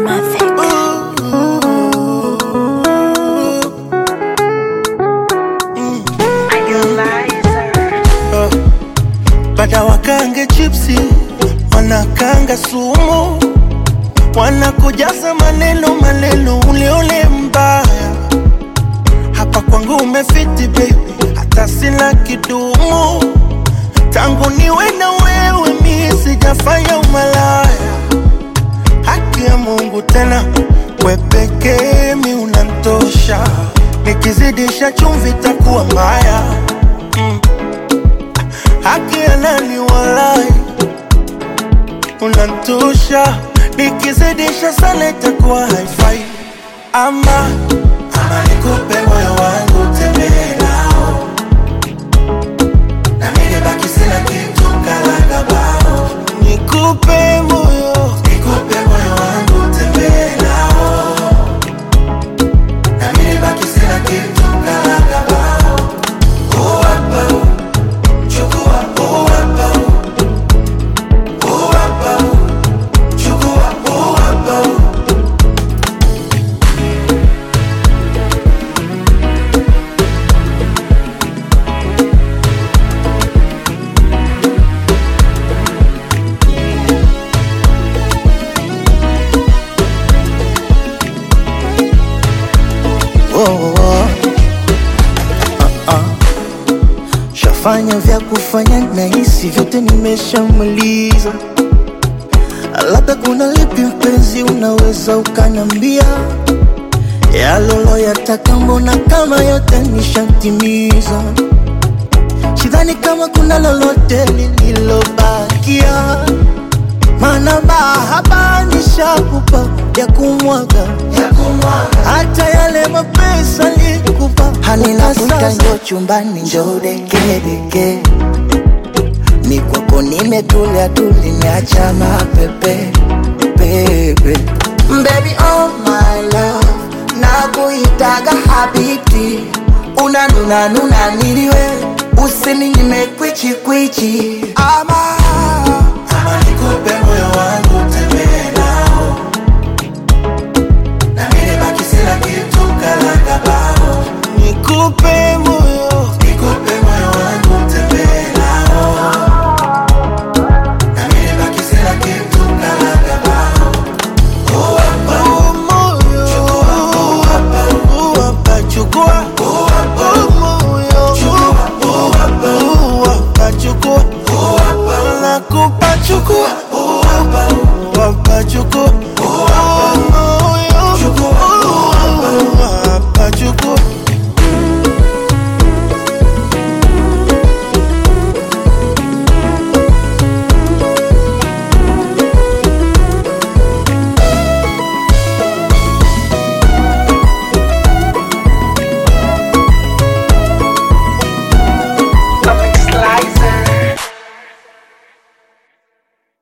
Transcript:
Bada wakange chipsi, wanakanga sumu, wanakujaza maneno ule ule mbaya. Hapa kwangu umefiti baby, hata sina kidumu. Tangu niwe na wewe mi sijafanya umalaya. Haki ya Mungu tena, we pekee mi unantosha. Nikizidisha chumvi takuwa mbaya. Haki ya nani walai, unantosha. Nikizidisha sana itakuwa haifai. Ama nikupe moyo wangu tembee nao, na mimi baki sina kitu kalaga bao. Nikupe moyo wangu tembee nao, na mimi baki sina kitu kalaga bao. Oh hapa, chukua oh hapa, oh hapa, chukua oh hapa. Shafanya vya kufanya na hisi vyote nimeshamaliza. Labda kuna lipi mpenzi unaweza ukanambia, ya lolo yataka mbona kama yote nishatimiza. Sidhani kama kuna lolote lililobakia, maana mahaba nishakupa ya kumwaga. Hata yale mapesa nikupa halina sasa. Njoo chumbani njoo deke, ni kwako nimetulia tuli niacha mapepe baby. Baby oh my love, nakuitaga habibti. Unanuna niliwe, usininyime kwichi. Ama